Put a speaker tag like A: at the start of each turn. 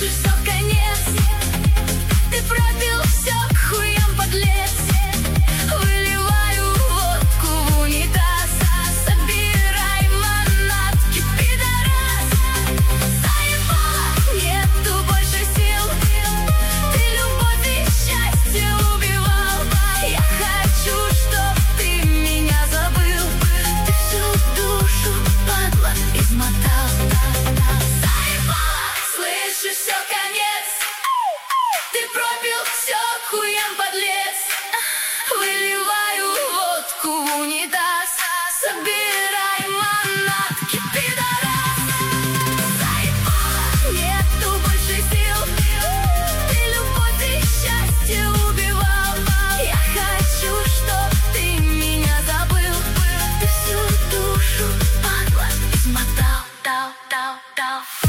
A: слышишь, все конец. Ты пропил все к хуям, подлец. Выливаю водку в унитаз. Собирай манатки, пидорас. Заебала, нету больше сил. Ты любовь и счастье убивал. Я хочу, чтоб ты меня забыл. Ты всю душу, падла, измотал. Заебала, слышишь, все конец. Ты пропил все к хуям, подлец. Выливаю водку в унитаз. Собирай манатки, пидорас. Заебала, нету больше сил. Ты любовь и счастье убивал. Я хочу, чтоб ты меня забыл. Ты всю душу, падла, измотал.